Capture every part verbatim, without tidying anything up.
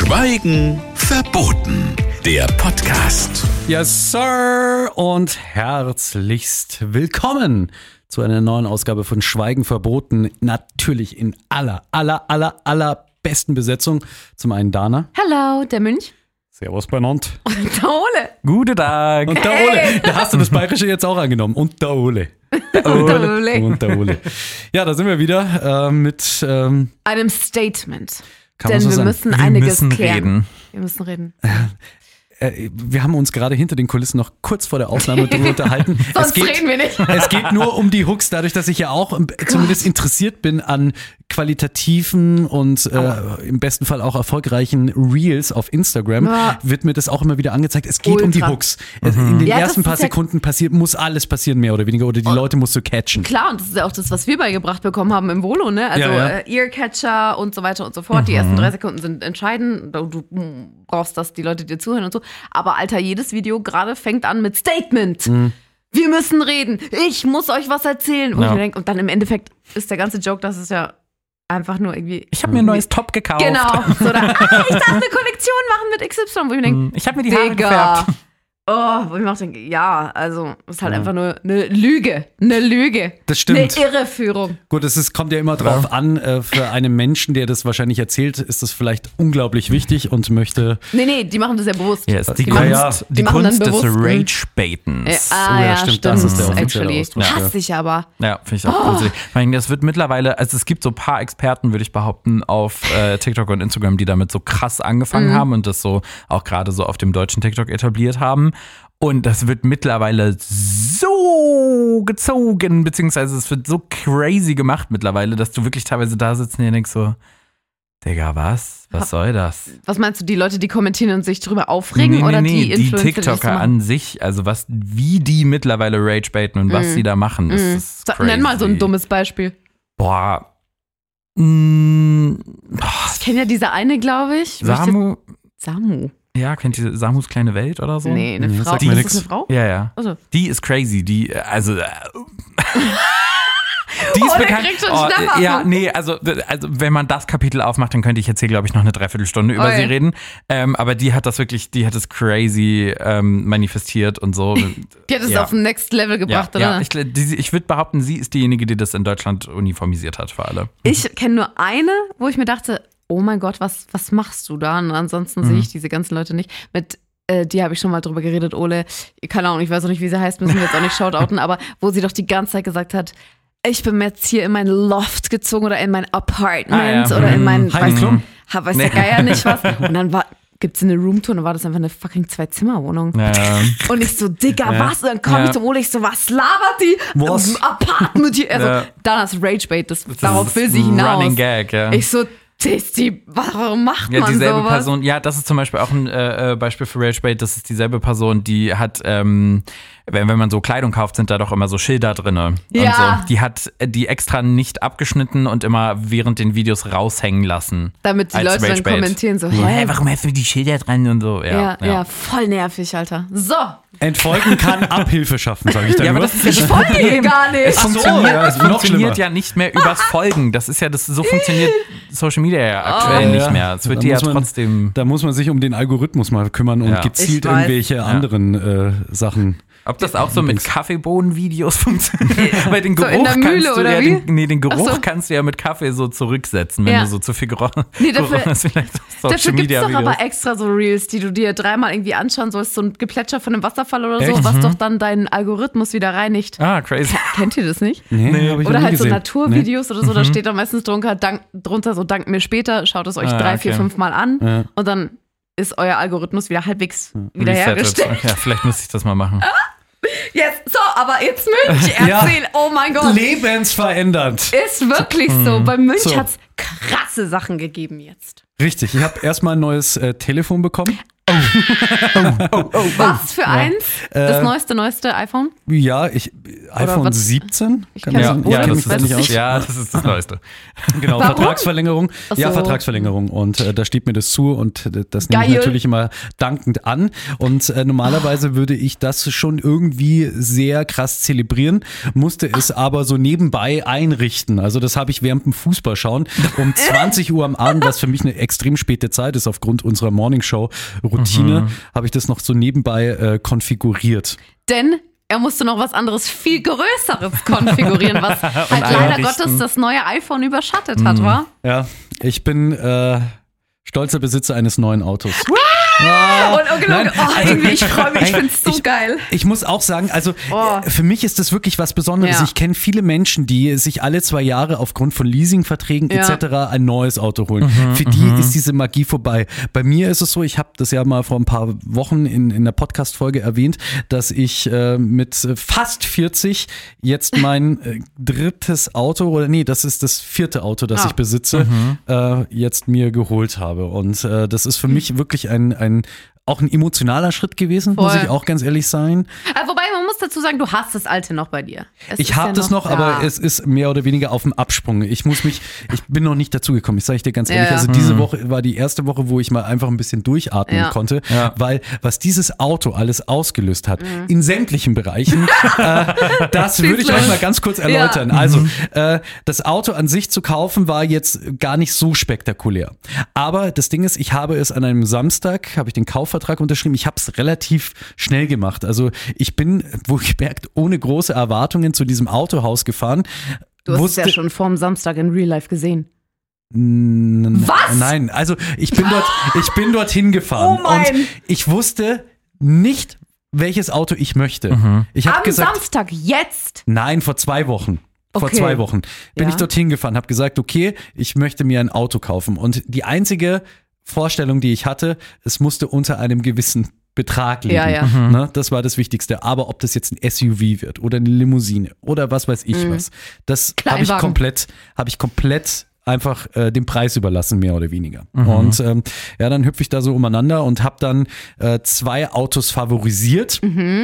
Schweigen verboten. Der Podcast. Yes, Sir, und herzlichst willkommen zu einer neuen Ausgabe von Schweigen verboten. Natürlich in aller, aller, aller, aller besten Besetzung. Zum einen Dana. Hallo, der Münch. Servus, benannt. Und der Ole. Guten Tag. Und der hey. Ole. Da hast du das Bayerische jetzt auch angenommen. Und der Ole. Der Ole. Und der Ole. Und der Ole. Ja, da sind wir wieder äh, mit ähm, einem Statement. Kann Denn man so wir sagen. müssen wir einiges müssen klären. Reden. Wir müssen reden. Wir haben uns gerade hinter den Kulissen noch kurz vor der Aufnahme darüber unterhalten. Sonst es geht, reden wir nicht. Es geht nur um die Hooks, dadurch, dass ich ja auch zumindest interessiert bin an qualitativen und äh, im besten Fall auch erfolgreichen Reels auf Instagram, ja. wird mir das auch immer wieder angezeigt. Es geht Ultra. um die Hooks. Mhm. In den ja, ersten paar ja Sekunden passiert, muss alles passieren, mehr oder weniger, oder die oh. Leute musst du catchen. Klar, und das ist ja auch das, was wir beigebracht bekommen haben im Volo, ne? Also ja, ja. Äh, Earcatcher und so weiter und so fort. Mhm. Die ersten drei Sekunden sind entscheidend. Du, du brauchst, dass die Leute dir zuhören und so. Aber Alter, jedes Video gerade fängt an mit Statement. Mhm. Wir müssen reden. Ich muss euch was erzählen. Wo ja. ich mir denke, und dann im Endeffekt ist der ganze Joke, dass es ja einfach nur irgendwie. Ich habe mir ein neues Top gekauft. Genau. So, da, ah, ich darf eine Kollektion machen mit X Y, wo ich mir denke, ich habe mir die Haare Digga. gefärbt. Oh, wo ich mir auch denke, ja, also ist halt ja. einfach nur eine Lüge. Eine Lüge. Das stimmt. Eine Irreführung. Gut, es ist, kommt ja immer drauf ja. an, äh, für einen Menschen, der das wahrscheinlich erzählt, ist das vielleicht unglaublich wichtig und möchte. Nee, nee, die machen das ja bewusst. Yes, die, die, Kunst, ja. die, die Kunst des bewusst, Rage-Baitens. Äh, ah, oh, ja, ja, stimmt, stimmt. das ist der offizielle Actually. Ausdruck. Ja. Hasse ich aber. Ja, finde ich auch gruselig. Oh. Ich meine, das wird mittlerweile, also es gibt so ein paar Experten, würde ich behaupten, auf äh, TikTok und Instagram, die damit so krass angefangen mhm. haben und das so auch gerade so auf dem deutschen TikTok etabliert haben. Und das wird mittlerweile so gezogen, beziehungsweise es wird so crazy gemacht mittlerweile, dass du wirklich teilweise da sitzt und dir denkst so, Digga, was? Was soll das? Was meinst du, die Leute, die kommentieren und sich drüber aufregen nee, nee, oder nee, die Influencer, die TikToker die an sich, also was, wie die mittlerweile ragebaiten und was mm. sie da machen, das mm. ist crazy. Nenn mal so ein dummes Beispiel. Boah. Mm. Ich kenne ja diese eine, glaube ich. Samu. Samu. Ja, kennt ihr Samus kleine Welt oder so? Nee, eine nee, Frau. Die, ist das eine Frau? Ja, ja. Also. Die ist crazy. Die, also. Äh, die ist oh, bekannt. Oh, ja, nee, also, also wenn man das Kapitel aufmacht, dann könnte ich jetzt hier, glaube ich, noch eine Dreiviertelstunde über oh, sie ja. reden. Ähm, aber die hat das wirklich, die hat das crazy ähm, manifestiert und so. Die hat es ja. auf ein Next Level gebracht, ja, oder? Ja, ich, die, ich würde behaupten, sie ist diejenige, die das in Deutschland uniformisiert hat für alle. Ich kenne nur eine, wo ich mir dachte, oh mein Gott, was, was machst du da? Und ansonsten mhm. sehe ich diese ganzen Leute nicht. Mit äh, die habe ich schon mal drüber geredet, Ole. Keine Ahnung, ich weiß auch nicht, wie sie heißt, müssen wir jetzt auch nicht shoutouten, aber wo sie doch die ganze Zeit gesagt hat, ich bin jetzt hier in mein Loft gezogen oder in mein Apartment ah, ja. oder in mein, weiß, weiß der Geier nicht was. Und dann war, gibt's eine Roomtour und dann war das einfach eine fucking Zwei-Zimmer-Wohnung. Ja. Und ich so, Digga, ja. was? Und dann komme ja. ich zum Ole, ich so, was labert die? Was? Apartment hier. Also, ja. dann das Ragebait, das, das darauf will sie hinaus. Running Gag, ja. Ich so, die, warum macht ja, man dieselbe sowas? Person, ja, das ist zum Beispiel auch ein äh, Beispiel für Ragebait, das ist dieselbe Person, die hat, ähm, wenn, wenn man so Kleidung kauft, sind da doch immer so Schilder drin. Ja. Und so. Die hat die extra nicht abgeschnitten und immer während den Videos raushängen lassen. Damit die Leute Ragebait. dann kommentieren so, hä? Hey, warum hast du die Schilder dran und so? Ja, ja, ja. ja, voll nervig, Alter. So. Entfolgen kann Abhilfe schaffen, sage ich dann ja, nur. Aber das ist ja ich folge gar nicht. Es funktioniert, so, ja, es funktioniert ja nicht mehr übers Folgen. Das ist ja, das, so funktioniert Social Media ja aktuell oh. nicht mehr. Es wird da dir ja man, trotzdem. Da muss man sich um den Algorithmus mal kümmern und ja. gezielt Ich weiß. irgendwelche ja. anderen äh, Sachen. Ob das auch so mit Kaffeebohnen-Videos funktioniert? Weil den Geruch so in der Mühle, kannst du oder ja, wie? den, nee, den Geruch so. kannst du ja mit Kaffee so zurücksetzen, wenn ja. du so zu viel gerochen nee, dafür, hast. Vielleicht dafür gibt es doch aber extra so Reels, die du dir dreimal irgendwie anschauen sollst, so ein Geplätscher von einem Wasserfall oder so, Echt? was Mhm. doch dann deinen Algorithmus wieder reinigt. Ah, crazy. Kennt ihr das nicht? Nee, nee. Hab ich Oder noch nie halt so gesehen. Naturvideos nee. oder so, da Mhm. steht dann meistens drunter, dank, drunter so, dank mir später, schaut es euch Ah, drei, okay. vier, fünf Mal an Ja. und dann ist euer Algorithmus wieder halbwegs wiederhergestellt. Ja, vielleicht müsste ich das mal machen. Yes. So, aber jetzt Münch, erzähl, Ja. oh mein Gott. Lebensverändernd. Ist wirklich so. Bei Münch So. hat's krasse Sachen gegeben jetzt. Richtig, ich habe erstmal ein neues äh, Telefon bekommen. Was für eins? Das neueste, neueste iPhone? Ja, ich iPhone was? siebzehn? Ich Kann kenn- das Ja, sein? oder ja, Ich kenn das mich da ist, nicht aus. ja, das ist das Neueste. Genau, Warum? Vertragsverlängerung. Ach Ja, so. Vertragsverlängerung. Und äh, da steht mir das zu und äh, das nehme ich Geil. natürlich immer dankend an. Und äh, normalerweise würde ich das schon irgendwie sehr krass zelebrieren, musste es aber so nebenbei einrichten. Also das habe ich während dem Fußballschauen um zwanzig Uhr am Abend, was für mich eine extrem späte Zeit ist aufgrund unserer Morningshow-Routine, Mhm. habe ich das noch so nebenbei äh, konfiguriert. Denn er musste noch was anderes, viel Größeres konfigurieren, was halt leider einrichten. Gottes das neue iPhone überschattet hat, wa? Ja, ich bin äh, stolzer Besitzer eines neuen Autos. Und oh, genau, Nein, oh, also- irgendwie, ich freue mich, ich Nein, finde es so ich- geil. Ich muss auch sagen, also Oh. äh, für mich ist das wirklich was Besonderes. Ja. Ich kenne viele Menschen, die sich alle zwei Jahre aufgrund von Leasingverträgen Ja. et cetera ein neues Auto holen. Für die ist diese Magie vorbei. Bei mir ist es so, ich habe das ja mal vor ein paar Wochen in, in der Podcast-Folge erwähnt, dass ich äh, mit äh, fast vierzig jetzt mein äh, drittes Auto, oder nee, das ist das vierte Auto, das Ah. ich besitze, äh, jetzt mir geholt habe. Und äh, das ist für mich wirklich ein, ein auch ein emotionaler Schritt gewesen, muss Voll. ich auch ganz ehrlich sein. Aber wobei, man muss dazu sagen, du hast das alte noch bei dir. Es Ich ist habe ja das noch, da. aber es ist mehr oder weniger auf dem Absprung. Ich muss mich, ich bin noch nicht dazugekommen. Ich sage dir ganz ehrlich, Ja, ja. also diese Woche war die erste Woche, wo ich mal einfach ein bisschen durchatmen Ja. konnte, Ja. weil was dieses Auto alles ausgelöst hat, Mhm. in sämtlichen Bereichen, äh, das würde ich euch mal ganz kurz erläutern. Also äh, das Auto an sich zu kaufen war jetzt gar nicht so spektakulär. Aber das Ding ist, ich habe es an einem Samstag, habe ich den Kaufvertrag unterschrieben. Ich habe es relativ schnell gemacht. Also ich bin, wohlgemerkt, ohne große Erwartungen zu diesem Autohaus gefahren. Du hast Wusste, es ja schon vorm Samstag in Real Life gesehen. N- Was? Nein, also ich bin dort, ich bin dorthin gefahren Oh mein. und ich wusste nicht, welches Auto ich möchte. Ich habe Am gesagt, Samstag, jetzt! nein, vor zwei Wochen. Vor Okay. zwei Wochen bin Ja. ich dorthin gefahren, habe gesagt, okay, ich möchte mir ein Auto kaufen. Und die einzige Vorstellung, die ich hatte, es musste unter einem gewissen Betrag liegen. Ja, ja. Ne, das war das Wichtigste. Aber ob das jetzt ein S U V wird oder eine Limousine oder was weiß ich was, das habe ich Kleinwagen. komplett, habe ich komplett einfach äh, dem Preis überlassen, mehr oder weniger. Und ähm, ja, dann hüpfe ich da so umeinander und habe dann äh, zwei Autos favorisiert.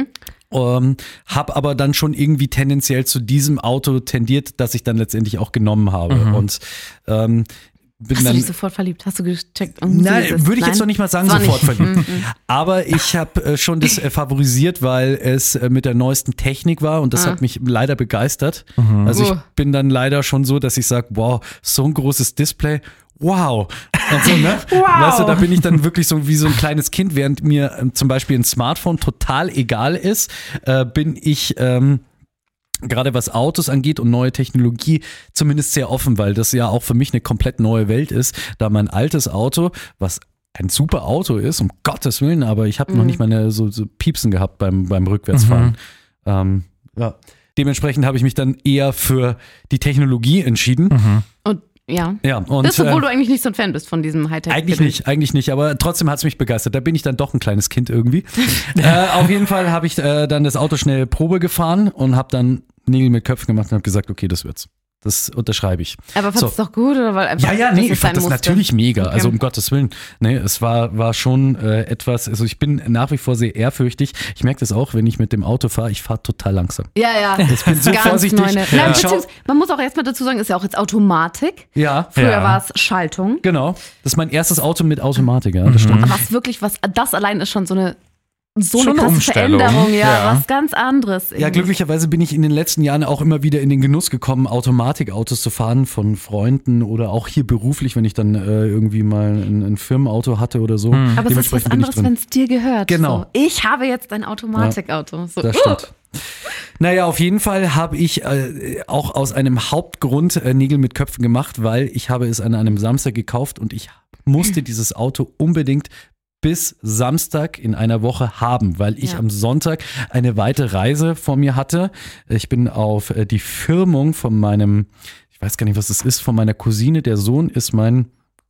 Ähm, hab aber dann schon irgendwie tendenziell zu diesem Auto tendiert, das ich dann letztendlich auch genommen habe. Und ähm, bin Hast du dann. dich sofort verliebt? Hast du gecheckt? oh, Nein, so ist es. würde ich jetzt Nein? noch nicht mal sagen, Das war sofort nicht. verliebt. Aber ich habe äh, schon das äh, favorisiert, weil es äh, mit der neuesten Technik war und das Ah. hat mich leider begeistert. Also ich Oh. bin dann leider schon so, dass ich sage, wow, so ein großes Display. Wow. Und so, ne? Wow. Weißt du, da bin ich dann wirklich so wie so ein kleines Kind, während mir ähm, zum Beispiel ein Smartphone total egal ist, äh, bin ich ähm, gerade was Autos angeht und neue Technologie zumindest sehr offen, weil das ja auch für mich eine komplett neue Welt ist, da mein altes Auto, was ein super Auto ist, um Gottes Willen, aber ich habe noch nicht mal eine, so, so Piepsen gehabt beim, beim Rückwärtsfahren. Ähm, ja. Dementsprechend habe ich mich dann eher für die Technologie entschieden. Und ja. Ja, und Das, obwohl äh, du eigentlich nicht so ein Fan bist von diesem Hightech. eigentlich nicht, eigentlich nicht, aber trotzdem hat es mich begeistert. Da bin ich dann doch ein kleines Kind irgendwie. äh, auf jeden Fall habe ich äh, dann das Auto schnell Probe gefahren und habe dann Nägel mit Köpfen gemacht und habe gesagt, okay, das wird's. Das unterschreibe ich. Aber fandest So. du es doch gut? Oder weil einfach, Ja, ja, dass nee, es ich fand sein das musste? natürlich mega. Okay. Also um Gottes Willen. Nee, es war, war schon äh, etwas, also ich bin nach wie vor sehr ehrfürchtig. Ich merke das auch, wenn ich mit dem Auto fahre, ich fahre total langsam. Ja, ja. Ich bin so Ganz vorsichtig. Neue. Ja. Nein, Schau- beziehungsweise, man muss auch erstmal dazu sagen, ist ja auch jetzt Automatik. Ja, Früher Ja. war es Schaltung. genau. Das ist mein erstes Auto mit Automatik, ja, das stimmt. Aber was wirklich, was, das allein ist schon so eine, so Schon eine eine krasse Umstellung. Veränderung, ja, Ja. was ganz anderes. Ja, irgendwie. glücklicherweise bin ich in den letzten Jahren auch immer wieder in den Genuss gekommen, Automatikautos zu fahren von Freunden oder auch hier beruflich, wenn ich dann äh, irgendwie mal ein, ein Firmenauto hatte oder so. Aber es ist was Dementsprechend bin ich anderes, drin. wenn es dir gehört. Genau. So, ich habe jetzt ein Automatikauto. So, Das uh. stimmt. Naja, auf jeden Fall habe ich äh, auch aus einem Hauptgrund äh, Nägel mit Köpfen gemacht, weil ich habe es an einem Samstag gekauft und ich musste dieses Auto unbedingt bis Samstag in einer Woche haben, weil ich Ja. am Sonntag eine weite Reise vor mir hatte. Ich bin auf äh, die Firmung von meinem, ich weiß gar nicht, was es ist, von meiner Cousine. Der Sohn ist mein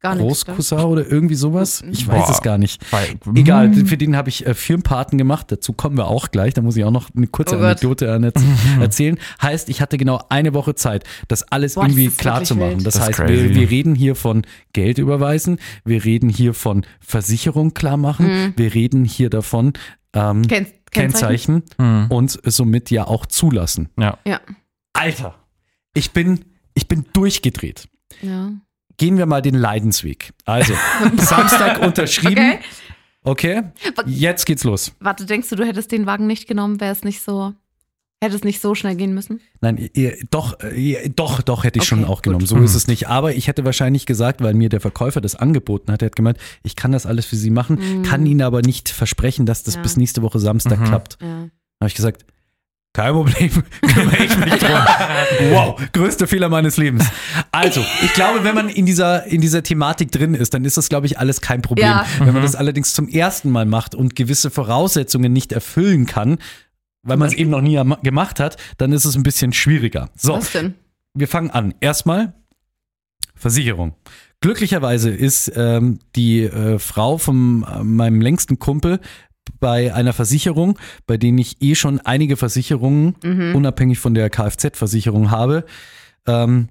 Gar nichts. Großcousin oder irgendwie sowas. Ich weiß Boah. es gar nicht. Weil- Egal, für den habe ich äh, Firmenpaten gemacht. Dazu kommen wir auch gleich. Da muss ich auch noch eine kurze Oh Gott. Anekdote erne- erzählen. Heißt, ich hatte genau eine Woche Zeit, das alles Boah, das irgendwie ist klar wirklich zu machen. wild. Das, Das ist heißt, crazy. wir, wir reden hier von Geld überweisen, wir reden hier von Versicherung klar machen, wir reden hier davon ähm, Ken Kennzeichen? Kennzeichen und somit ja auch zulassen. Ja. Ja. Alter, ich bin, ich bin durchgedreht. ja. Gehen wir mal den Leidensweg. Also, Samstag unterschrieben. Okay. Okay, jetzt geht's los. Warte, denkst du, du hättest den Wagen nicht genommen, wäre es nicht so, hätte es nicht so schnell gehen müssen? Nein, ihr, doch, ihr, doch, doch hätte ich Okay, schon auch gut. genommen. So ist es nicht. Aber ich hätte wahrscheinlich gesagt, weil mir der Verkäufer das angeboten hat, er hat gemeint, ich kann das alles für Sie machen, kann Ihnen aber nicht versprechen, dass das Ja. bis nächste Woche Samstag klappt. Ja. Dann habe ich gesagt, kein Problem, kümmere ich mich drum. Wow, größter Fehler meines Lebens. Also, ich glaube, wenn man in dieser, in dieser Thematik drin ist, dann ist das, glaube ich, alles kein Problem. Ja. Wenn man das allerdings zum ersten Mal macht und gewisse Voraussetzungen nicht erfüllen kann, weil man es eben noch nie am- gemacht hat, dann ist es ein bisschen schwieriger. So, Was denn? wir fangen an. Erstmal Versicherung. Glücklicherweise ist ähm, die äh, Frau von äh, meinem längsten Kumpel bei einer Versicherung, bei denen ich eh schon einige Versicherungen, Mhm. unabhängig von der Kfz-Versicherung habe, ähm,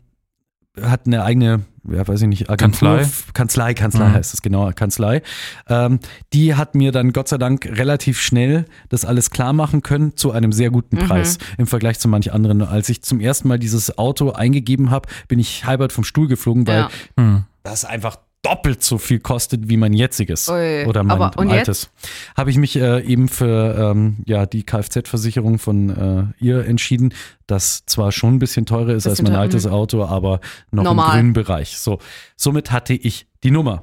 hat eine eigene, ja, weiß ich nicht, Agentur. Kanzlei? Kanzlei, Kanzlei Mhm. heißt es, genau, Kanzlei. Ähm, die hat mir dann Gott sei Dank relativ schnell das alles klar machen können zu einem sehr guten Preis im Vergleich zu manch anderen. Als ich zum ersten Mal dieses Auto eingegeben habe, bin ich halbert vom Stuhl geflogen, weil Ja. Hm. das einfach doppelt so viel kostet wie mein jetziges Ui. oder mein Aber- und altes. Habe ich mich äh, eben für ähm, ja, die Kfz-Versicherung von äh, ihr entschieden, das zwar schon ein bisschen teurer ist als Bisschen mein teuer, altes Auto, aber noch Normal. im grünen Bereich. So, somit hatte ich die Nummer.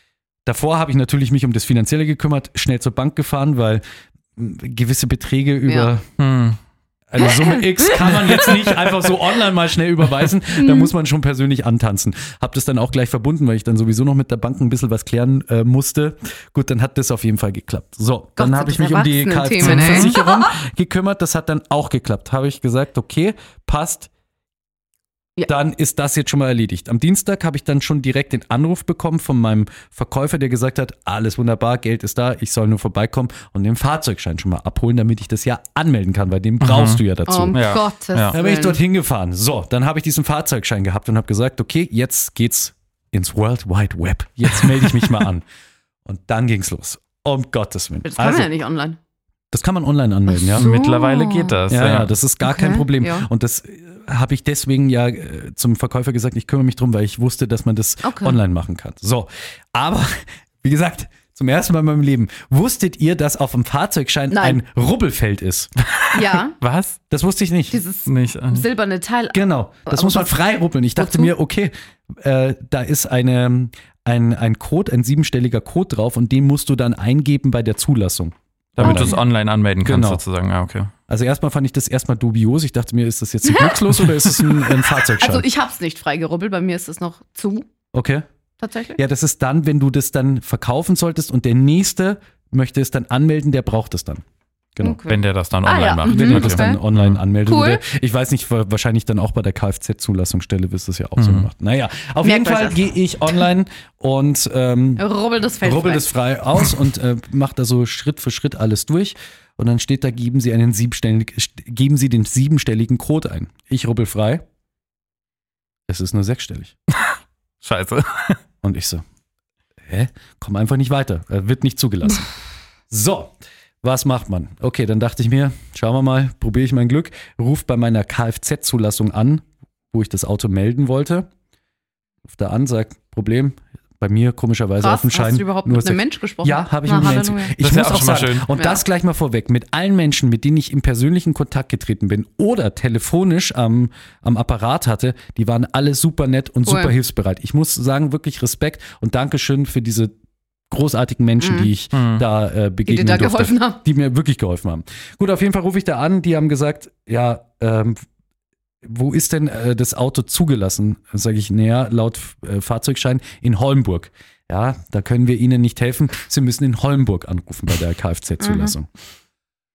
Davor habe ich natürlich mich um das Finanzielle gekümmert, schnell zur Bank gefahren, weil mh, gewisse Beträge über Hm. eine Summe X kann man jetzt nicht einfach so online mal schnell überweisen. Da muss man schon persönlich antanzen. Hab das dann auch gleich verbunden, weil ich dann sowieso noch mit der Bank ein bisschen was klären äh, musste. Gut, dann hat das auf jeden Fall geklappt. So, dann Gott, habe ich sind mich um die Erwachsenen-Themen, ey. Kfz-Versicherung gekümmert. Das hat dann auch geklappt. Habe ich gesagt, okay, passt. Ja. Dann ist das jetzt schon mal erledigt. Am Dienstag habe ich dann schon direkt den Anruf bekommen von meinem Verkäufer, der gesagt hat, alles wunderbar, Geld ist da, ich soll nur vorbeikommen und den Fahrzeugschein schon mal abholen, damit ich das ja anmelden kann, weil den brauchst du ja dazu. Oh, um Ja. Gottes Ja. Dann bin ich Willen. dorthin gefahren. So, dann habe ich diesen Fahrzeugschein gehabt und habe gesagt, okay, jetzt geht's ins World Wide Web. Jetzt melde ich mich mal an. Und dann ging's los. Um Gottes Willen. Das kann Also, man ja nicht online. das kann man online anmelden, ja. So. Mittlerweile geht das. Ja, ja, das ist gar Okay, kein Problem. ja. Und das äh, habe ich deswegen ja äh, zum Verkäufer gesagt, ich kümmere mich drum, weil ich wusste, dass man das Okay. online machen kann. So, aber wie gesagt, zum ersten Mal in meinem Leben, wusstet ihr, dass auf dem Fahrzeugschein Nein. ein Rubbelfeld ist? Ja, Was? Das wusste ich nicht. dieses Nicht. äh, silberne Teil. Genau, das Aber muss man was- frei ruppeln. Ich dachte wozu? mir, okay, äh, da ist eine, ein, ein Code, ein siebenstelliger Code drauf und den musst du dann eingeben bei der Zulassung. Damit Okay. du es online anmelden kannst, Genau. sozusagen. Ja, okay. Also erstmal fand ich das erstmal dubios. Ich dachte mir, ist das jetzt ein Glückslos oder ist es ein, ein Fahrzeugschein? Also ich hab's nicht freigerubbelt, bei mir ist es noch zu, Okay. tatsächlich. Ja, das ist dann, wenn du das dann verkaufen solltest und der Nächste möchte es dann anmelden, der braucht es dann. Genau. Okay. Wenn der das dann Ah, online ja. macht. Wenn Mhm, er das dann okay. online anmeldet. Cool. Oder ich weiß nicht, wa- wahrscheinlich dann auch bei der Kfz-Zulassungsstelle wirst du es ja auch so Mhm. gemacht. Naja, auf Merkt jeden euch Fall das. gehe ich online und ähm, Rubbel das Feld rubbel frei. das frei aus und äh, mache da so Schritt für Schritt alles durch. Und dann steht da, geben Sie, einen siebenstellig, geben Sie den siebenstelligen Code ein. Ich rubbel frei. Es ist nur sechsstellig. Scheiße. Und ich so, hä? Komm einfach nicht weiter. Er wird nicht zugelassen. So, was macht man? Okay, dann dachte ich mir, schauen wir mal, probiere ich mein Glück. Ruf bei meiner Kfz-Zulassung an, wo ich das Auto melden wollte. Ruf da an, sag, Problem, bei mir komischerweise Krass, auf dem Schein. hast du überhaupt nur mit einem sechs- Mensch gesprochen? Ja, habe ich Na, mit einem Menschen. Halleluja. Ich Das ist ja muss auch auch schon mal sagen, schön. und Ja. das gleich mal vorweg, mit allen Menschen, mit denen ich im persönlichen Kontakt getreten bin oder telefonisch am, am Apparat hatte, die waren alle super nett und Cool. super hilfsbereit. Ich muss sagen, wirklich Respekt und Dankeschön für diese großartigen Menschen, Mhm. die ich Mhm. da äh, Die begegnen dir da durfte. geholfen haben. Die mir wirklich geholfen haben. Gut, auf jeden Fall rufe ich da an, die haben gesagt, ja, ähm, wo ist denn äh, das Auto zugelassen? Dann sage ich, naja, laut äh, Fahrzeugschein in Holmburg. Ja, da können wir Ihnen nicht helfen. Sie müssen in Holmburg anrufen bei der Kfz-Zulassung.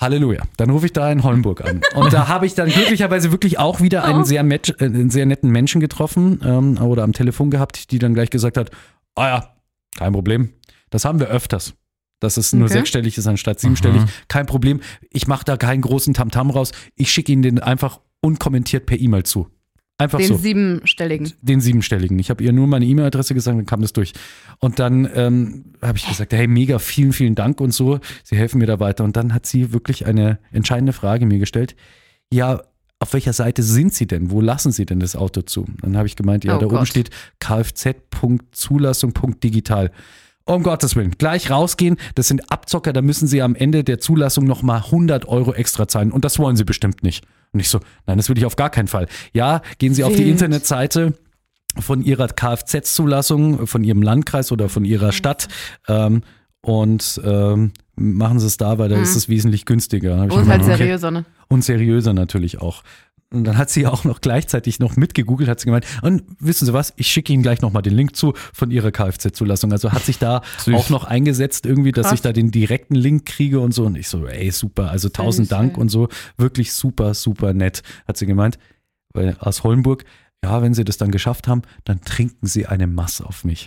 Halleluja. Dann rufe ich da in Hollenburg an. Und da habe ich dann glücklicherweise wirklich auch wieder einen sehr, met- äh, einen sehr netten Menschen getroffen ähm, oder am Telefon gehabt, die dann gleich gesagt hat, ah ja, kein Problem. Das haben wir öfters. Dass es nur Okay. sechsstellig ist anstatt siebenstellig. Mhm. Kein Problem. Ich mache da keinen großen Tamtam raus. Ich schicke Ihnen den einfach unkommentiert per E-Mail zu. Einfach Den so. siebenstelligen. Den siebenstelligen. Ich habe ihr nur meine E-Mail-Adresse gesagt, dann kam das durch. Und dann ähm, habe ich gesagt, hey, mega, vielen, vielen Dank und so. Sie helfen mir da weiter. Und dann hat sie wirklich eine entscheidende Frage mir gestellt. Ja, auf welcher Seite sind Sie denn? Wo lassen Sie denn das Auto zu? Dann habe ich gemeint, ja, Oh da oben Gott. steht kfz Punkt Zulassung Punkt digital. Um Gottes Willen, gleich rausgehen, das sind Abzocker, da müssen Sie am Ende der Zulassung nochmal hundert Euro extra zahlen und das wollen Sie bestimmt nicht. Und ich so, nein, das will ich auf gar keinen Fall. Ja, gehen Sie auf die Wild. Internetseite von Ihrer Kfz-Zulassung, von Ihrem Landkreis oder von Ihrer Stadt ähm, und ähm, machen Sie es da, weil da ist es wesentlich günstiger. Dann hab ich Und gemeint, halt okay. seriöser, ne? Und seriöser natürlich auch. Und dann hat sie auch noch gleichzeitig noch mitgegoogelt, hat sie gemeint, und wissen Sie was, ich schicke Ihnen gleich nochmal den Link zu von Ihrer Kfz-Zulassung. Also hat sich da Süß. auch noch eingesetzt irgendwie, dass Krass. ich da den direkten Link kriege und so. Und ich so, ey, super, also tausend Süß, Dank ey. und so. Wirklich super, super nett, hat sie gemeint. Weil aus Hollenburg, ja, wenn Sie das dann geschafft haben, dann trinken Sie eine Mass auf mich.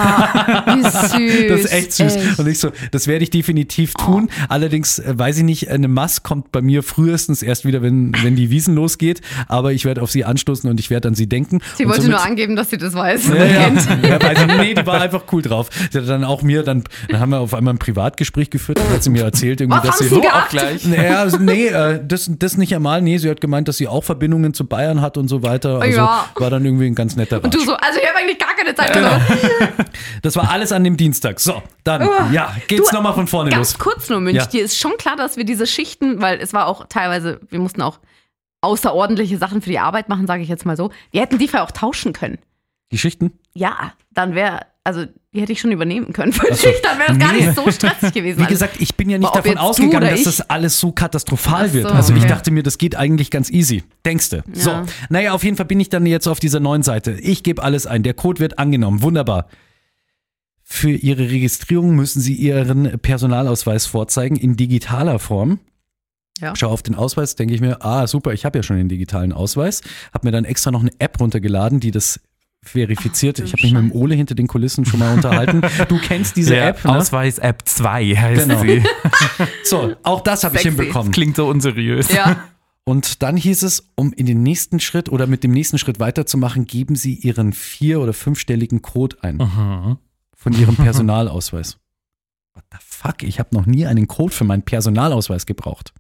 Ah, wie süß. Das ist echt süß. Echt. Und ich so, das werde ich definitiv tun. Allerdings äh, weiß ich nicht, eine Mass kommt bei mir frühestens erst wieder, wenn, wenn die Wiesn losgeht. Aber ich werde auf sie anstoßen und ich werde an sie denken. Sie und wollte somit- nur angeben, dass sie das weiß. ja, und ja. kennt. Ja, weiß ich, nee, die war einfach cool drauf. Sie hat dann auch mir, dann, dann haben wir auf einmal ein Privatgespräch geführt. Dann hat sie mir erzählt, irgendwie, Was dass haben sie Sie gehabt? Auch gleich. Naja, also, nee, äh, das, das nicht einmal. Nee, sie hat gemeint, dass sie auch Verbindungen zu Bayern hat und so weiter. Also Ja. war dann irgendwie ein ganz netter Und du Ratsch. so, also ich habe eigentlich gar keine Zeit. Genau. Oder? Das war alles an dem Dienstag. So, dann, ja, geht's Du, nochmal von vorne Ganz los. kurz nur, Münch, Ja. dir ist schon klar, dass wir diese Schichten, weil es war auch teilweise, wir mussten auch außerordentliche Sachen für die Arbeit machen, sage ich jetzt mal so. Wir hätten die ja auch tauschen können. Die Schichten? Ja, dann wäre, also die hätte ich schon übernehmen können für die Ach so. Schicht, dann wäre das gar Nee. nicht so stressig gewesen. Wie alles. gesagt, ich bin ja nicht Ob davon jetzt du ausgegangen, oder dass ich? das alles so katastrophal Ach so, wird. Also ich okay. dachte mir, das geht eigentlich ganz easy. Denkste. So, Ja. naja, auf jeden Fall bin ich dann jetzt auf dieser neuen Seite. Ich gebe alles ein. Der Code wird angenommen. Wunderbar. Für Ihre Registrierung müssen Sie Ihren Personalausweis vorzeigen in digitaler Form. Ja. Schau auf den Ausweis, denke ich mir, ah super, ich habe ja schon den digitalen Ausweis. Habe mir dann extra noch eine App runtergeladen, die das verifiziert. Ach, du ich habe mich mit dem Scheiße. Ole hinter den Kulissen schon mal unterhalten. Du kennst diese Ja, App, ne? Ausweis-App zwei heißt Genau. sie. So, auch das habe ich Sexy. hinbekommen. Klingt so unseriös. Ja. Und dann hieß es, um in den nächsten Schritt oder mit dem nächsten Schritt weiterzumachen, geben Sie Ihren vier- oder fünfstelligen Code ein Mhm. von Ihrem Personalausweis. What the fuck? Ich habe noch nie einen Code für meinen Personalausweis gebraucht.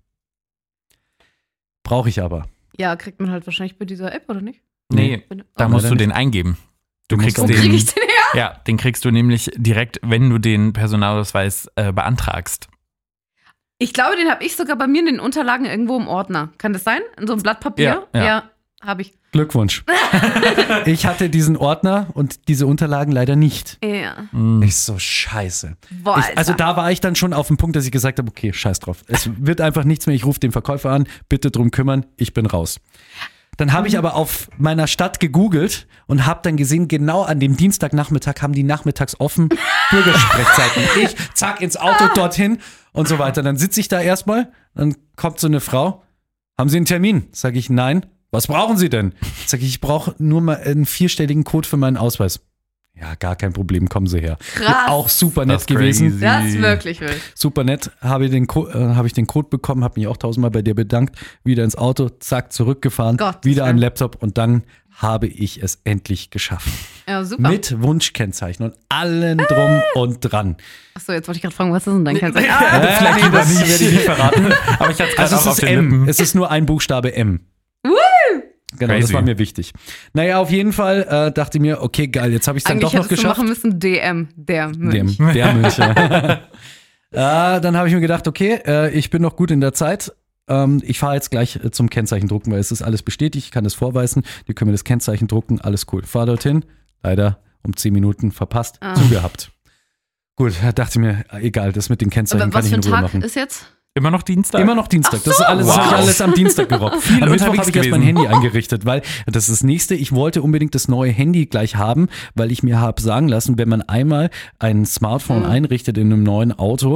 Brauche ich aber. Ja, kriegt man halt wahrscheinlich bei dieser App, oder nicht? Nee, Wenn- da Oh. musst du Leider den eingeben. Du Du musst kriegst Wo den- kriege den, ich den her? ja, den kriegst du nämlich direkt, wenn du den Personalausweis äh, beantragst. Ich glaube, den habe ich sogar bei mir in den Unterlagen irgendwo im Ordner. Kann das sein? In so einem Blatt Papier? Ja, ja. habe ich. Glückwunsch. Ich hatte diesen Ordner und diese Unterlagen leider nicht. Ja. Ich so, scheiße. Boah, Ich, also Alter. da war ich dann schon auf dem Punkt, dass ich gesagt habe, okay, scheiß drauf. Es wird einfach nichts mehr. Ich rufe den Verkäufer an, bitte drum kümmern, ich bin raus. Dann habe ich aber auf meiner Stadt gegoogelt und habe dann gesehen, genau an dem Dienstagnachmittag haben die nachmittags offen Bürgersprechzeiten. Ich, zack, ins Auto dorthin und so weiter. Dann sitze ich da erstmal, dann kommt so eine Frau, haben Sie einen Termin? Sag ich, nein. Was brauchen Sie denn? Sag ich, ich brauche nur mal einen vierstelligen Code für meinen Ausweis. Ja, gar kein Problem, kommen Sie her. Krass. Auch super Das nett ist gewesen. crazy. Das ist wirklich wild. Super nett, habe ich, den Co- äh, habe ich den Code bekommen, habe mich auch tausendmal bei dir bedankt, wieder ins Auto, zack, zurückgefahren, Gottes wieder an Willen. den Laptop und dann habe ich es endlich geschafft. Ja, super. Mit Wunschkennzeichen und allen drum und dran. Achso, jetzt wollte ich gerade fragen, was ist denn dein Kennzeichen? Ja, Ah, vielleicht lieber das nicht. werde ich nicht verraten. Aber ich hatte es Also gerade es auch auf ist den M. Lippen. Es ist nur ein Buchstabe M. Genau, das Crazy. war mir wichtig. Naja, auf jeden Fall äh, dachte ich mir, okay, geil, jetzt habe ich es dann Eigentlich doch noch hättest du geschafft. machen müssen D M, der Mönch. Dem, der Müncher. äh, dann habe ich mir gedacht, okay, äh, ich bin noch gut in der Zeit. Ähm, ich fahre jetzt gleich äh, zum Kennzeichen drucken, weil es ist alles bestätigt, ich kann das vorweisen. Die können mir das Kennzeichen drucken, alles cool. Fahr dorthin, leider um zehn Minuten verpasst, Ah. zugehabt. Gut, da dachte ich mir, äh, egal, das mit den Kennzeichen Aber kann was ich für in ein Ruhe Tag machen. ist jetzt? Immer noch Dienstag? Immer noch Dienstag. Ach Das ist so, alles, das habe ich wow. alles am Dienstag gerockt. Viel Am Mittwoch unterwegs habe ich erst mein gewesen. Handy eingerichtet, weil das ist das nächste. Ich wollte unbedingt das neue Handy gleich haben, weil ich mir habe sagen lassen, wenn man einmal ein Smartphone Mhm. einrichtet in einem neuen Auto,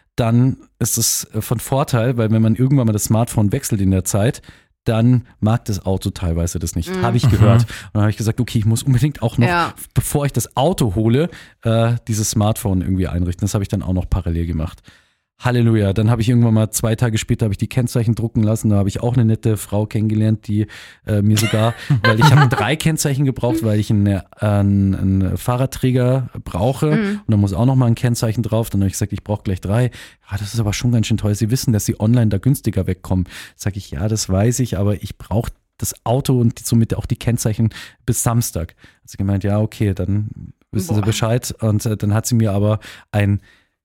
dann ist es von Vorteil, weil wenn man irgendwann mal das Smartphone wechselt in der Zeit, dann mag das Auto teilweise das nicht. Mhm. Habe ich gehört. Und dann habe ich gesagt, okay, ich muss unbedingt auch noch, Ja. bevor ich das Auto hole, äh, dieses Smartphone irgendwie einrichten. Das habe ich dann auch noch parallel gemacht. Halleluja. Dann habe ich irgendwann mal zwei Tage später habe ich die Kennzeichen drucken lassen. Da habe ich auch eine nette Frau kennengelernt, die äh, mir sogar, weil ich habe drei Kennzeichen gebraucht, weil ich einen, äh, einen, einen Fahrradträger brauche Mhm. und da muss auch noch mal ein Kennzeichen drauf. Dann habe ich gesagt, ich brauche gleich drei. Ja, das ist aber schon ganz schön teuer. Sie wissen, dass sie online da günstiger wegkommen. Sage ich, ja, das weiß ich, aber ich brauche das Auto und somit auch die Kennzeichen bis Samstag. Hat sie gemeint, ja, okay, dann wissen Sie Boah. Bescheid. Und äh, dann hat sie mir aber ein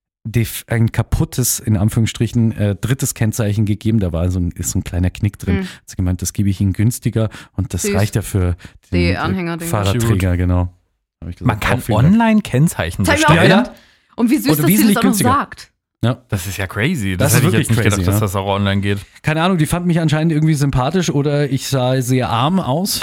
ein kaputtes, in Anführungsstrichen, äh, drittes Kennzeichen gegeben. Da war so ein, ist so ein kleiner Knick drin. Mhm. Hat sie gemeint, das gebe ich Ihnen günstiger und das Süß. reicht ja für den Die äh, Anhängerdinger. Fahrradträger, genau. Hab ich gesagt, Man kann auch vielen Dank. online Kennzeichen Das hab ich auch bestellen. Ja, gedacht. Und wie süß, Oder dass sie wesentlich das auch noch günstiger. sagt. Ja. Das ist ja crazy. Das Das, ist hätte ich jetzt wirklich nicht crazy, gedacht, dass ja. das auch online geht. Keine Ahnung, die fand mich anscheinend irgendwie sympathisch oder ich sah sehr arm aus.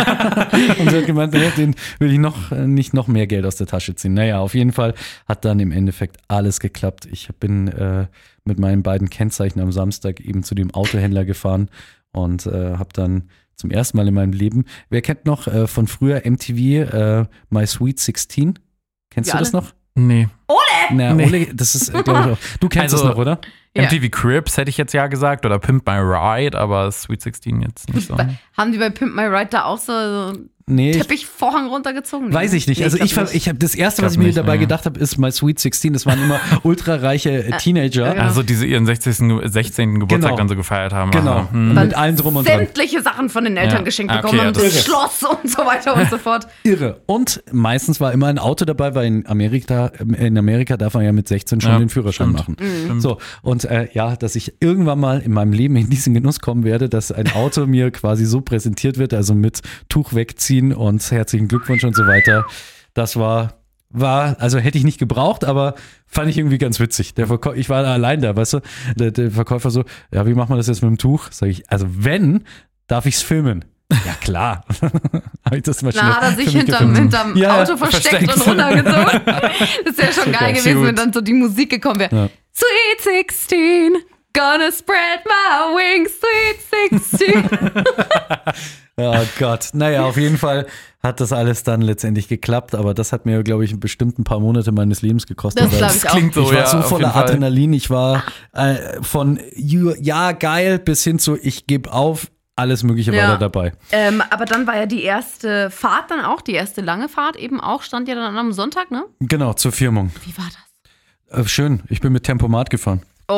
Und sie hat gemeint, naja, den will ich noch äh, nicht noch mehr Geld aus der Tasche ziehen. Naja, auf jeden Fall hat dann im Endeffekt alles geklappt. Ich bin äh, mit meinen beiden Kennzeichen am Samstag eben zu dem Autohändler gefahren und äh, habe dann zum ersten Mal in meinem Leben, wer kennt noch äh, von früher M T V äh, My Sweet sixteen? Kennst Wir du das alle? noch? Nee. Na, Nee. Ole, das ist, glaube ich, auch. Du kennst Also- es noch, oder? Ja. M T V Cribs hätte ich jetzt ja gesagt oder Pimp My Ride, aber Sweet sixteen jetzt nicht so. Haben die bei Pimp My Ride da auch so, so Nee, ich- Teppichvorhang runtergezogen? weiß ich nicht. Nee, Also ich, glaub ver- ich habe das erste, Glaub was ich mir nicht, dabei nee. gedacht habe, ist My Sweet sixteen. Das waren immer ultrareiche äh, Teenager. ja. Also diese ihren sechzigsten. Ge- sechzehnten Geburtstag Genau. dann so gefeiert haben. Genau. Aha. Hm. Und Dann mit allem drum und dran. sämtliche Sachen von den Eltern Ja. geschenkt Ah, bekommen okay, haben, ja, das das- Schloss und so weiter und so fort. Irre. Und meistens war immer ein Auto dabei, weil in Amerika, in Amerika darf man ja mit sechzehn schon Ja, den Führerschein stimmt. machen. Mhm. Stimmt. So, und äh, ja, dass ich irgendwann mal in meinem Leben in diesen Genuss kommen werde, dass ein Auto mir quasi so präsentiert wird, also mit Tuch wegziehen und herzlichen Glückwunsch und so weiter. Das war, war, also hätte ich nicht gebraucht, aber fand ich irgendwie ganz witzig. Der Verkäu- ich war da allein da, weißt du? Der, der Verkäufer so, ja, wie macht man das jetzt mit dem Tuch? Sag ich, also wenn, darf ich's filmen. Ja, klar. Habe ich das mal schnell Na, hat er sich für mich hinterm, gefilmt. hinterm Ja, Auto versteckt, versteckt. und runtergezogen. Das wäre schon geil Okay, gewesen, cute. wenn dann so die Musik gekommen wäre. Ja. Sweet sixteen, gonna spread my wings, Sweet sixteen. Oh Gott. Naja, auf jeden Fall hat das alles dann letztendlich geklappt, aber das hat mir, glaube ich, bestimmt ein paar Monate meines Lebens gekostet. Das weil glaube ich auch. Klingt so, ich war ja, so auf voller jeden Fall. Adrenalin. Ich war äh, von ju- ja, geil bis hin zu ich gebe auf. Alles Mögliche Ja. war da dabei. ähm, aber dann war ja die erste Fahrt dann auch, die erste lange Fahrt eben auch, stand ja dann am Sonntag, ne? Genau, zur Firmung. Wie war das? Äh, schön, ich bin mit Tempomat gefahren.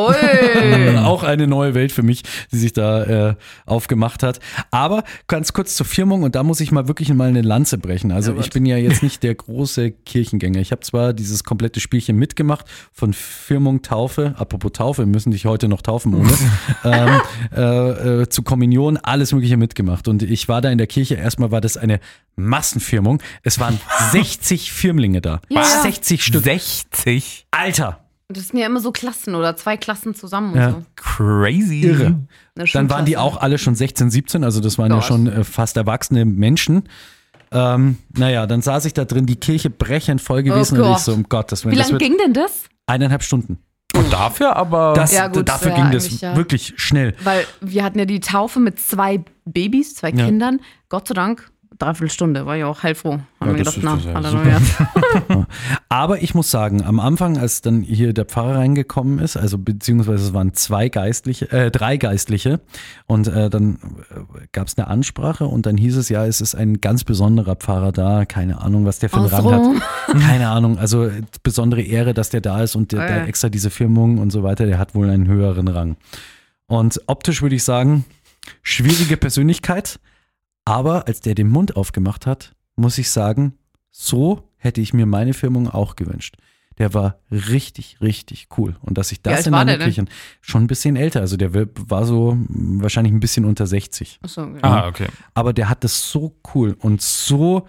Ui. Auch eine neue Welt für mich, die sich da äh, aufgemacht hat. Aber ganz kurz zur Firmung und da muss ich mal wirklich mal eine Lanze brechen. Also Ja, ich bin ja jetzt nicht der große Kirchengänger. Ich habe zwar dieses komplette Spielchen mitgemacht von Firmung, Taufe, apropos Taufe, wir müssen dich heute noch taufen ohne, ähm, äh, äh, zu Kommunion, alles Mögliche mitgemacht. Und ich war da in der Kirche, erstmal war das eine Massenfirmung. Es waren sechzig Firmlinge da. Ja. sechzig Stück. sechzig? Alter! Das sind ja immer so Klassen oder zwei Klassen zusammen und Ja. so. Crazy. Irre. Eine Dann waren die Schulklasse. auch alle schon sechzehn, siebzehn, also das waren ja Gott. schon äh, fast erwachsene Menschen. Ähm, naja, dann saß ich da drin, die Kirche brechend voll gewesen Oh und ich Gott. so, um Gottes Willen, Wie das lange wird ging denn das? eineinhalb Stunden. Und dafür aber. Das, Ja, gut, dafür ja, ging das eigentlich, ja. wirklich schnell. Weil wir hatten ja die Taufe mit zwei Babys, zwei Ja. Kindern. Gott sei Dank, dreiviertel Stunde, war ja auch heilfroh. Haben Ja, wir das gedacht, ist- na, das ist ja Halleluja. Aber ich muss sagen, am Anfang, als dann hier der Pfarrer reingekommen ist, also beziehungsweise es waren zwei Geistliche, äh, drei Geistliche und äh, dann äh, gab es eine Ansprache und dann hieß es ja, es ist ein ganz besonderer Pfarrer da, keine Ahnung, was der für einen Aus Rang Rom. hat. Keine Ahnung, also äh, besondere Ehre, dass der da ist und der, der Äh. extra diese Firmung und so weiter, der hat wohl einen höheren Rang. Und optisch würde ich sagen, schwierige Persönlichkeit, aber als der den Mund aufgemacht hat, muss ich sagen, so hätte ich mir meine Firmung auch gewünscht. Der war richtig, richtig cool. Und dass ich Wie das alt in war einer der denn? Kirche, schon ein bisschen älter, also der war so mh, wahrscheinlich ein bisschen unter sechzig. Achso, okay. Ah, okay. Aber der hat das so cool und so,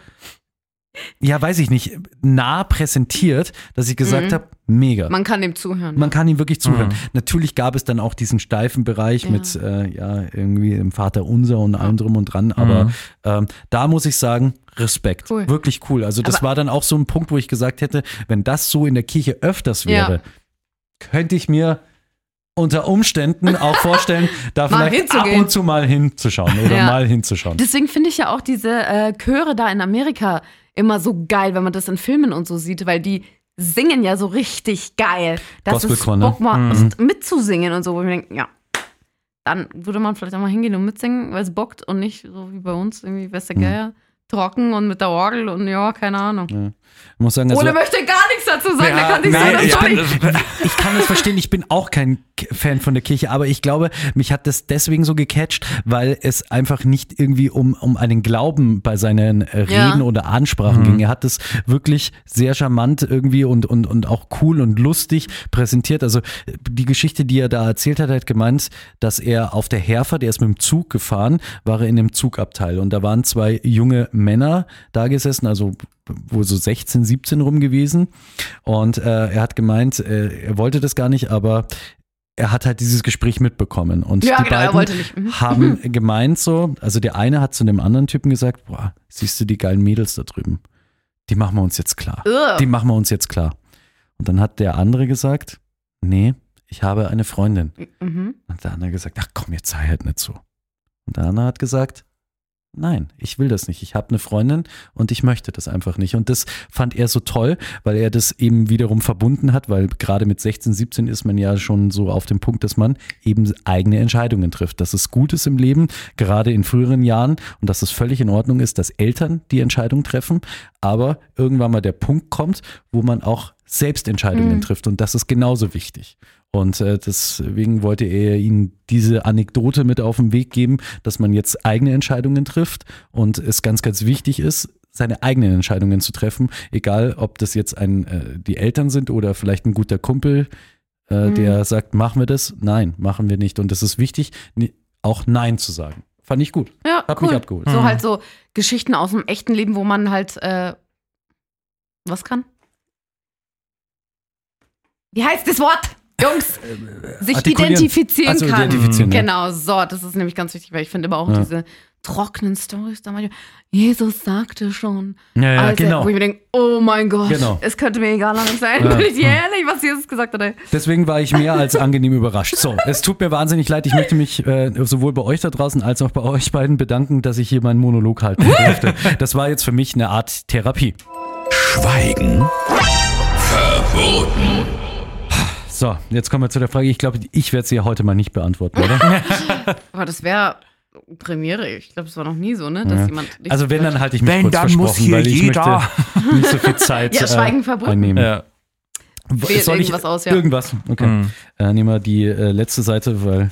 ja, weiß ich nicht, nah präsentiert, dass ich gesagt Mhm. habe, mega. Man kann dem zuhören. Man kann ihm wirklich zuhören. Mhm. Natürlich gab es dann auch diesen steifen Bereich Ja. mit äh, ja irgendwie dem Vater Unser und allem drum und dran, aber Mhm. ähm, da muss ich sagen, Respekt. Cool. Wirklich cool. Also das Aber- war dann auch so ein Punkt, wo ich gesagt hätte, wenn das so in der Kirche öfters wäre, könnte ich mir unter Umständen auch vorstellen, da Mal vielleicht ab hinzugehen. und zu mal hinzuschauen oder Ja. mal hinzuschauen. Deswegen finde ich ja auch diese äh, Chöre da in Amerika immer so geil, wenn man das in Filmen und so sieht, weil die singen ja so richtig geil. Das ist Gospelchor, ne? Bock mal mitzusingen und so, wo ich mir denke, ja, dann würde man vielleicht auch mal hingehen und mitsingen, weil es bockt und nicht so wie bei uns, irgendwie weiß der Geier, trocken und mit der Orgel und ja, keine Ahnung. Ja. Ich muss sagen, also, Ole möchte gar nichts dazu sagen, der kann sich nein, so ich bin, entschuldigen. ich kann das verstehen, ich bin auch kein K- Fan von der Kirche, aber ich glaube, mich hat das deswegen so gecatcht, weil es einfach nicht irgendwie um, um einen Glauben bei seinen äh, Reden Ja. oder Ansprachen ging. Er hat es wirklich sehr charmant irgendwie und, und, und auch cool und lustig präsentiert. Also die Geschichte, die er da erzählt hat, hat gemeint, dass er auf der Herfahrt, der ist mit dem Zug gefahren, war er in dem Zugabteil und da waren zwei junge Männer da gesessen, also wohl so sechzehn, siebzehn rum gewesen. Und äh, er hat gemeint, äh, er wollte das gar nicht, aber er hat halt dieses Gespräch mitbekommen. Und Ja, die genau, er beiden wollte nicht. Mhm. haben gemeint so, also der eine hat zu dem anderen Typen gesagt, boah, siehst du die geilen Mädels da drüben? Die machen wir uns jetzt klar. Ugh. Die machen wir uns jetzt klar. Und dann hat der andere gesagt, nee, ich habe eine Freundin. Mhm. Und der andere gesagt, ach komm, jetzt sei halt nicht so. Und der andere hat gesagt, nein, ich will das nicht. Ich habe eine Freundin und ich möchte das einfach nicht. Und das fand er so toll, weil er das eben wiederum verbunden hat, weil gerade mit sechzehn, siebzehn ist man ja schon so auf dem Punkt, dass man eben eigene Entscheidungen trifft. Dass es gut ist im Leben, gerade in früheren Jahren und dass es völlig in Ordnung ist, dass Eltern die Entscheidung treffen, aber irgendwann mal der Punkt kommt, wo man auch selbst Entscheidungen Mhm. trifft und das ist genauso wichtig. Und äh, deswegen wollte er ihnen diese Anekdote mit auf den Weg geben, dass man jetzt eigene Entscheidungen trifft und es ganz, ganz wichtig ist, seine eigenen Entscheidungen zu treffen, egal ob das jetzt ein, äh, die Eltern sind oder vielleicht ein guter Kumpel, äh, Mhm. der sagt, machen wir das? Nein, machen wir nicht. Und es ist wichtig, ni- auch Nein zu sagen. Fand ich gut. Ja, Hat cool. mich abgeholt. So halt so Geschichten aus dem echten Leben, wo man halt äh, was kann? Wie heißt das Wort? Jungs, sich artikulieren. identifizieren Also kann. identifizieren, ja. Genau, so, das ist nämlich ganz wichtig, weil ich finde immer auch Ja. diese trockenen Storys da manchmal, Jesus sagte schon. Ja, ja, Also, genau. Wo ich mir denke, oh mein Gott, Genau. es könnte mir egal anders sein, Ja. bin ich dir ehrlich, was Jesus gesagt hat. Ey. Deswegen war ich mehr als angenehm überrascht. So, es tut mir wahnsinnig leid. Ich möchte mich äh, sowohl bei euch da draußen als auch bei euch beiden bedanken, dass ich hier meinen Monolog halten durfte. Das war jetzt für mich eine Art Therapie. Schweigen verboten. So, jetzt kommen wir zu der Frage. Ich glaube, ich werde sie ja heute mal nicht beantworten, oder? Aber das wäre Premiere. Ich glaube, es war noch nie so, ne? Dass Ja. jemand dich Also wenn, dann halte ich mich Wenn, kurz dann versprochen, muss hier weil ich jeder. möchte nicht so viel Zeit Ja, Schweigen verboten. einnehmen. Ja. Wählt Soll ich irgendwas aus, ja. Irgendwas, okay. Mhm. Äh, nehmen wir die äh, letzte Seite, weil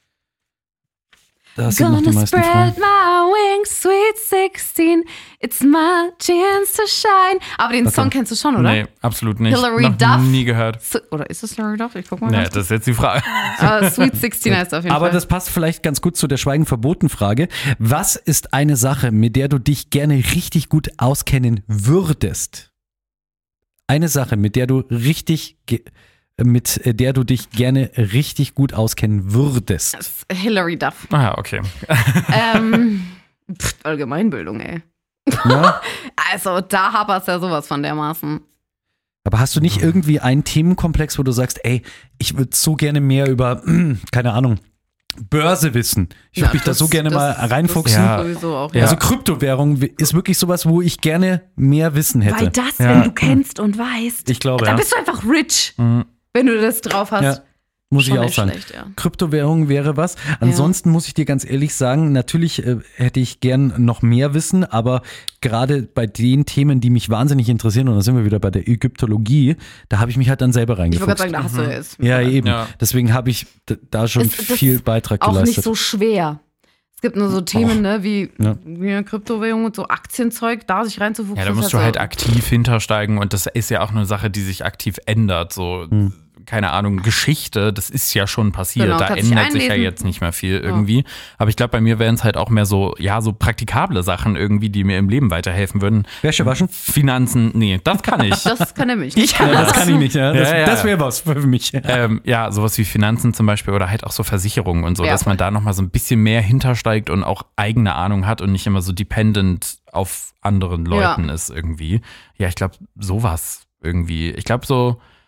da sind noch die Gonna meisten spread Fragen. my wings, sweet sixteen. It's my chance to shine. Aber den Okay. Song kennst du schon, oder? Nee, absolut nicht. Hilary Noch Duff. nie gehört. So, oder ist es Hilary Duff? Ich guck mal. Nee, ganz das ist jetzt die Frage. kurz. Uh, Sweet sixteen heißt er auf jeden Aber Fall. das passt vielleicht ganz gut zu der Schweigen-Verboten-Frage. Was ist eine Sache, mit der du dich gerne richtig gut auskennen würdest? Eine Sache, mit der du richtig, ge- mit der du dich gerne richtig gut auskennen würdest. Das ist Hilary Duff. Ah, okay. ähm, pff, Allgemeinbildung, ey. Ja? Also, da hapert's ja sowas von dermaßen. Aber hast du nicht irgendwie einen Themenkomplex, wo du sagst, ey, ich würde so gerne mehr über, keine Ahnung, Börse wissen. Ich würde Ja, mich da das- so gerne das- mal reinfuchsen. Das Ja. sowieso auch, Ja. ja. Also Kryptowährung ist wirklich sowas, wo ich gerne mehr Wissen hätte. Weil das, Ja. wenn du kennst und weißt, Ich glaube, dann ja. bist du einfach rich, Mhm. wenn du das drauf hast. Ja, muss Schon ich auch nicht sagen. schlecht, ja. Kryptowährung wäre was. Ansonsten muss ich dir ganz ehrlich sagen, natürlich äh, hätte ich gern noch mehr Wissen, aber gerade bei den Themen, die mich wahnsinnig interessieren, und da sind wir wieder bei der Ägyptologie, da habe ich mich halt dann selber Ich wollte reingefuchst. gerade sagen, da hast du jetzt. Ja, eben. Ja. Deswegen habe ich d- da schon Es- das viel ist Beitrag auch geleistet. nicht so schwer. Es gibt nur so Themen, ne, wie, Ja. wie Kryptowährung und so Aktienzeug, da sich reinzufuchsen. Ja, da ist musst du so- halt aktiv hintersteigen und das ist ja auch eine Sache, die sich aktiv ändert. So, Hm. keine Ahnung, Geschichte, das ist ja schon passiert. Genau, da kannst dich ändert sich ja einlesen. jetzt nicht mehr viel irgendwie. Aber ich glaube, bei mir wären es halt auch mehr so, ja, so praktikable Sachen irgendwie, die mir im Leben weiterhelfen würden. Wäsche waschen? Finanzen, nee, das kann ich. Das kann er mich nicht. Ja, das kann ich nicht. Ja. Das, Ja, ja. das wäre was für mich. ähm, ja, sowas wie Finanzen zum Beispiel oder halt auch so Versicherungen und so, Ja, dass man da nochmal so ein bisschen mehr hintersteigt und auch eigene Ahnung hat und nicht immer so dependent auf anderen Leuten ist irgendwie. Ja, ich glaube, sowas irgendwie. Ich glaube so,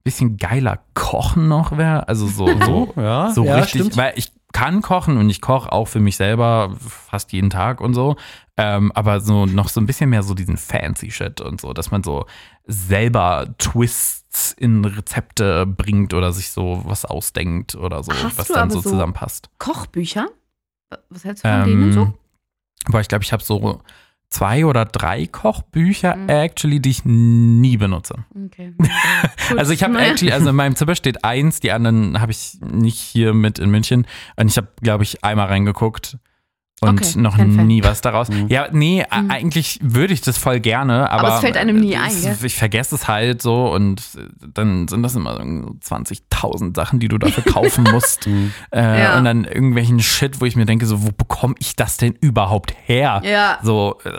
bisschen geiler kochen noch wäre. Also so, so, ja, so ja, richtig, stimmt. weil ich kann kochen und ich koche auch für mich selber fast jeden Tag und so. Ähm, aber so noch so ein bisschen mehr so diesen fancy Shit und so, dass man so selber Twists in Rezepte bringt oder sich so was ausdenkt oder so, Hast was du dann aber so so zusammenpasst. Kochbücher? Was hältst du von denen so? Ähm, aber ich glaube, ich habe so zwei oder drei Kochbücher Mhm. actually, die ich nie benutze. Okay. Gut. Also ich habe Naja. actually, also in meinem Zimmer steht eins, die anderen habe ich nicht hier mit in München. Und ich habe, glaube ich, einmal reingeguckt und Okay, noch kein Fan. nie was daraus. Mhm. Ja, nee, Mhm. e- eigentlich würde ich das voll gerne, aber, Aber es fällt einem nie ein, es- gell? Ich vergesse es halt so und dann sind das immer so zwanzigtausend Sachen, die du dafür kaufen musst. Mhm. Äh, Ja. Und dann irgendwelchen Shit, wo ich mir denke, so, wo bekomme ich das denn überhaupt her? Ja. So, äh,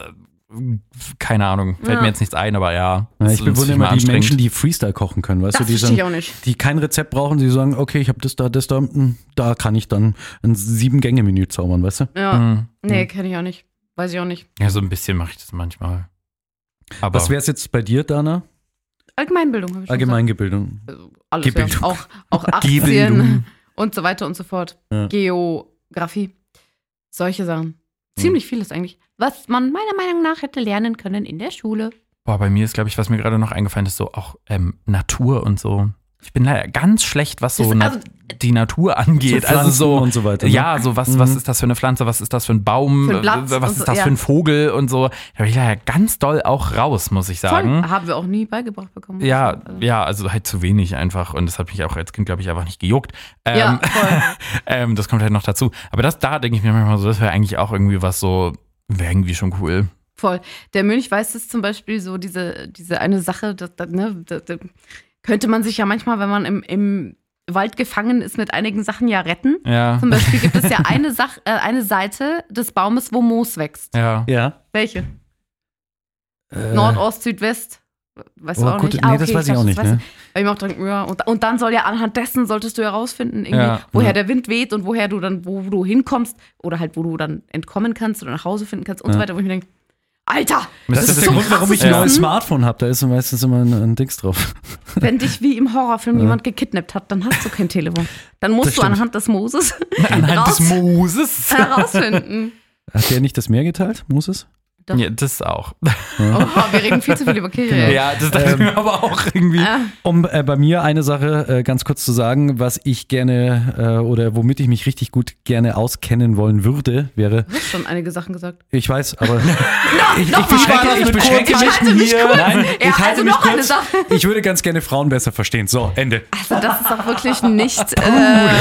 keine Ahnung, fällt Ja. mir jetzt nichts ein, aber ja. Ja, das ich ist bewundere immer immer die anstrengend. Menschen, die Freestyle kochen können, weißt Das du, die, verstehe ich sagen, auch nicht. die kein Rezept brauchen, die sagen, okay, ich habe das da, das da, hm, da kann ich dann ein Sieben-Gänge-Menü zaubern, weißt du? Ja. Mhm. Nee, kenne ich auch nicht. Weiß ich auch nicht. Ja, so ein bisschen mache ich das manchmal. Aber Was wäre es jetzt bei dir, Dana? Allgemeinbildung habe ich schon Allgemeingebildung. gesagt. Also alles, Gebildung. ja. Auch, auch Gebildung. Aktien und so weiter und so fort. Ja. Geografie. Solche Sachen. Ziemlich vieles eigentlich. Was man meiner Meinung nach hätte lernen können in der Schule. boah, bei mir ist, glaube ich, was mir gerade noch eingefallen ist, so auch ähm, Natur und so. Ich bin leider ganz schlecht, was so Das- na also- die Natur angeht. So also Pflanzen so und so weiter, ne? Ja, so was, Mhm. was ist das für eine Pflanze, was ist das für ein Baum, Für ein Blatt äh, was und ist so, das ja. für ein Vogel und so. Da bin ich leider ganz doll auch raus, muss ich sagen. Voll. Haben wir auch nie beigebracht bekommen. Ja, Also, ja, also halt zu wenig einfach. Und das hat mich auch als Kind, glaube ich, einfach nicht gejuckt. Ähm, Ja, voll. ähm, das kommt halt noch dazu. Aber das, da denke ich mir manchmal so, das wäre eigentlich auch irgendwie was so, wäre irgendwie schon cool. Voll. Der Mönch weiß es zum Beispiel so, diese, diese eine Sache, das, das, ne, das, das könnte man sich ja manchmal, wenn man im, im Wald gefangen ist, mit einigen Sachen ja retten. Ja, Zum Beispiel gibt es ja eine, Sach, äh, eine Seite des Baumes, wo Moos wächst. ja. Ja. Welche? Äh, Nord, Ost, Süd, West? Weißt du Oh, auch gut, nicht? nee, das weiß ich dachte, auch nicht, das weißt ne? du. Weil ich mir auch denke, ja, und, und dann soll ja anhand dessen solltest du herausfinden, irgendwie, Ja, woher ja. der Wind weht und woher du dann, wo du hinkommst oder halt, wo du dann entkommen kannst oder nach Hause finden kannst und so Ja. weiter, wo ich mir denke, Alter, Das, das ist der so Grund, warum ich ein krasses neues Wissen. Smartphone habe. Da ist meistens immer ein, ein Dings drauf. Wenn dich wie im Horrorfilm jemand gekidnappt hat, dann hast du kein Telefon. Dann musst Das du stimmt. anhand des Moses Anhand raus, des Moses. herausfinden. Hat der nicht das Meer geteilt, Moses? Doch. Ja, das auch. Oha, wir reden viel zu viel über Kirche. Genau. ey. Ja, das dachte ich mir aber auch irgendwie. Ah, Um äh, bei mir eine Sache äh, ganz kurz zu sagen, was ich gerne äh, oder womit ich mich richtig gut gerne auskennen wollen würde, wäre, du hast schon einige Sachen gesagt. ich weiß, aber ich, ich noch beschränke, mal. ich beschränke Ich mich halte mich hier. kurz. Nein, Ja, ich halte also mich noch eine kurz. Sache. Ich würde ganz gerne Frauen besser verstehen. So, Ende. Also das ist auch wirklich nicht, äh,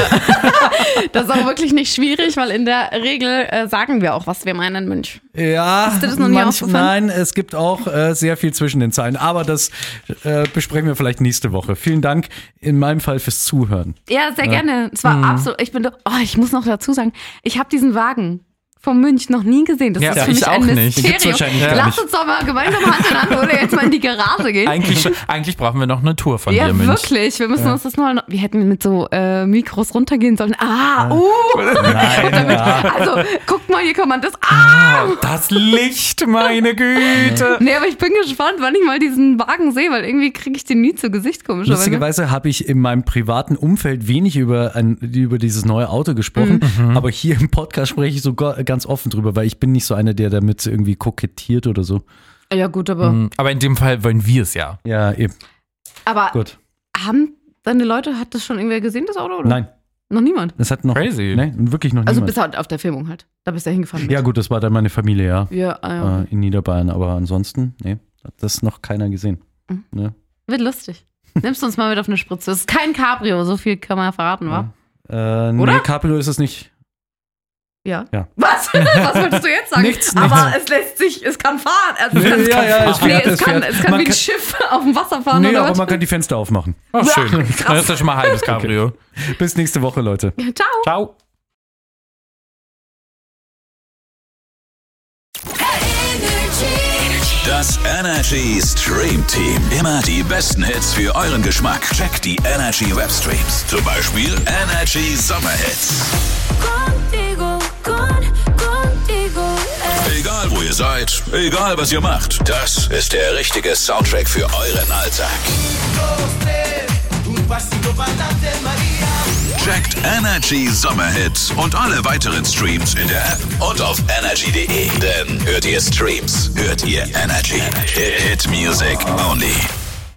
das ist auch wirklich nicht schwierig, weil in der Regel äh, sagen wir auch, was wir meinen, Mensch. Ja, dir das noch nie aufgefallen? nein, es gibt auch äh, sehr viel zwischen den Zeilen, aber das äh, besprechen wir vielleicht nächste Woche. Vielen Dank in meinem Fall fürs Zuhören. Ja, sehr gerne. Es war absolut, ich bin, oh, ich muss noch dazu sagen, ich habe diesen Wagen vom Münch noch nie gesehen. Das Ja, ist für ich mich auch ein nicht. Den Mysterium. gibt's wahrscheinlich gar Lass nicht. uns doch mal gemeinsam Hand in Hand oder jetzt mal in die Garage gehen. Eigentlich, eigentlich brauchen wir noch eine Tour von Ja, dir, Mensch. wirklich. Wir müssen uns das mal. noch- Wir hätten mit so äh, Mikros runtergehen sollen. Ah, uh. Nein, Damit, ja. also, guck mal, hier kann man das. Ah! Das Licht, meine Güte. Nee, aber ich bin gespannt, wann ich mal diesen Wagen sehe, weil irgendwie kriege ich den nie zu Gesicht, komischerweise. Lustigerweise habe ich in meinem privaten Umfeld wenig über, ein, über dieses neue Auto gesprochen, Mhm. aber hier im Podcast spreche ich sogar ganz offen drüber, weil ich bin nicht so einer, der damit irgendwie kokettiert oder so. Ja, gut, aber. Mhm, Aber in dem Fall wollen wir es ja. Ja, eben. Aber Gut. haben deine Leute, hat das schon irgendwer gesehen, das Auto? Oder? Nein, Noch niemand. das hat noch. Crazy. Nee, wirklich noch Also niemand. bis halt auf der Filmung halt. Da bist du ja hingefahren. mit. Ja, gut, das war dann meine Familie, ja. Ja, ah, ja. Äh, in Niederbayern, aber ansonsten, nee, hat das noch keiner gesehen. Mhm. Ne? Wird lustig. Nimmst du uns mal mit auf eine Spritze. Das ist kein Cabrio, so viel kann man ja verraten, wa? Äh, nee, Oder? Cabrio ist es nicht. Ja. Ja. Was? Was wolltest du jetzt sagen? Nichts, Aber nichts. es lässt sich, es kann fahren. Also es Ja, kann, ja, ja, es nee, fährt, es es kann, fährt. es kann Man wie ein kann- Schiff auf dem Wasser fahren Nee, oder aber was? man kann die Fenster aufmachen. Oh, schön. Ja, krass. Dann ist das schon mal halbes Cabrio. Bis nächste Woche, Leute. Ciao. Ciao. Das Energy Stream Team. Immer die besten Hits für euren Geschmack. Checkt die Energy Webstreams. Zum Beispiel Energy Sommerhits. Contigo, con, contigo, ey. Egal wo ihr seid, egal was ihr macht, das ist der richtige Soundtrack für euren Alltag. Checkt Energy Sommerhit und alle weiteren Streams in der App und auf energy punkt de. Denn hört ihr Streams, hört ihr Energy. Hit Music only.